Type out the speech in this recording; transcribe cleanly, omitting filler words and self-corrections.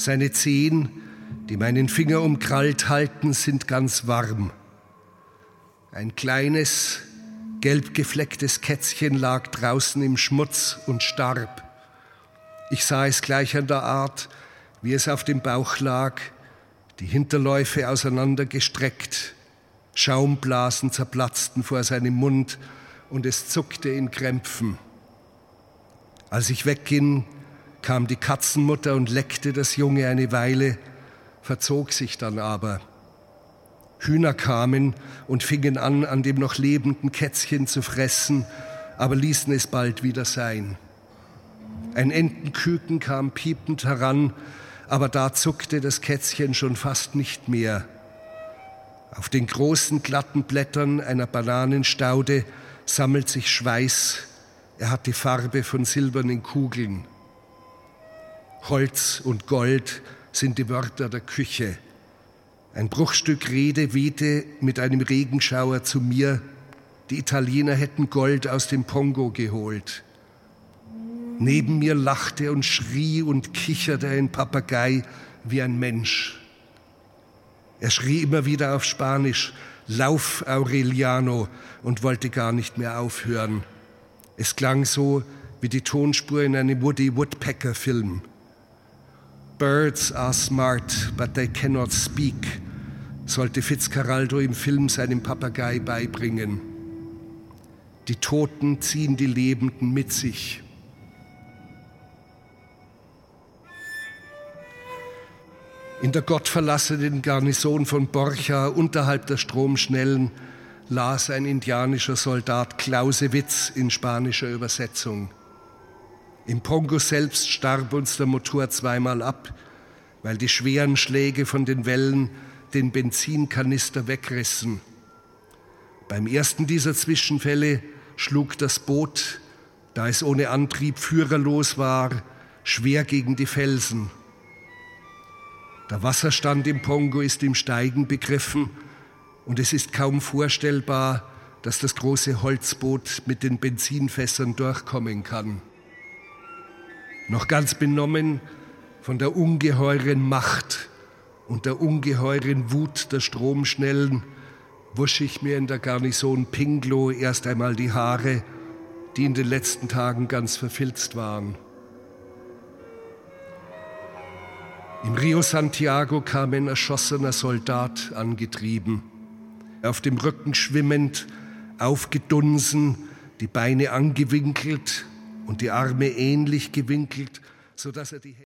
Seine Zehen, die meinen Finger umkrallt halten, sind ganz warm. Ein kleines, gelb geflecktes Kätzchen lag draußen im Schmutz und starb. Ich sah es gleich an der Art, wie es auf dem Bauch lag, die Hinterläufe auseinandergestreckt, Schaumblasen zerplatzten vor seinem Mund und es zuckte in Krämpfen. Als ich wegging, kam die Katzenmutter und leckte das Junge eine Weile, verzog sich dann aber. Hühner kamen und fingen an dem noch lebenden Kätzchen zu fressen, aber ließen es bald wieder sein. Ein Entenküken kam piepend heran, aber da zuckte das Kätzchen schon fast nicht mehr. Auf den großen, glatten Blättern einer Bananenstaude sammelt sich Schweiß. Er hat die Farbe von silbernen Kugeln. Holz und Gold sind die Wörter der Küche. Ein Bruchstück Rede wehte mit einem Regenschauer zu mir. Die Italiener hätten Gold aus dem Pongo geholt. Neben mir lachte und schrie und kicherte ein Papagei wie ein Mensch. Er schrie immer wieder auf Spanisch, »Lauf, Aureliano«, und wollte gar nicht mehr aufhören. Es klang so wie die Tonspur in einem Woody Woodpecker-Film. »Birds are smart, but they cannot speak«, sollte Fitzcarraldo im Film seinem Papagei beibringen. Die Toten ziehen die Lebenden mit sich. In der gottverlassenen Garnison von Borja, unterhalb der Stromschnellen, las ein indianischer Soldat Clausewitz in spanischer Übersetzung. Im Pongo selbst starb uns der Motor zweimal ab, weil die schweren Schläge von den Wellen den Benzinkanister wegrissen. Beim ersten dieser Zwischenfälle schlug das Boot, da es ohne Antrieb führerlos war, schwer gegen die Felsen. Der Wasserstand im Pongo ist im Steigen begriffen und es ist kaum vorstellbar, dass das große Holzboot mit den Benzinfässern durchkommen kann. Noch ganz benommen von der ungeheuren Macht und der ungeheuren Wut der Stromschnellen wusch ich mir in der Garnison Pinglo erst einmal die Haare, die in den letzten Tagen ganz verfilzt waren. Im Rio Santiago kam ein erschossener Soldat angetrieben. Auf dem Rücken schwimmend, aufgedunsen, die Beine angewinkelt und die Arme ähnlich gewinkelt, sodass er die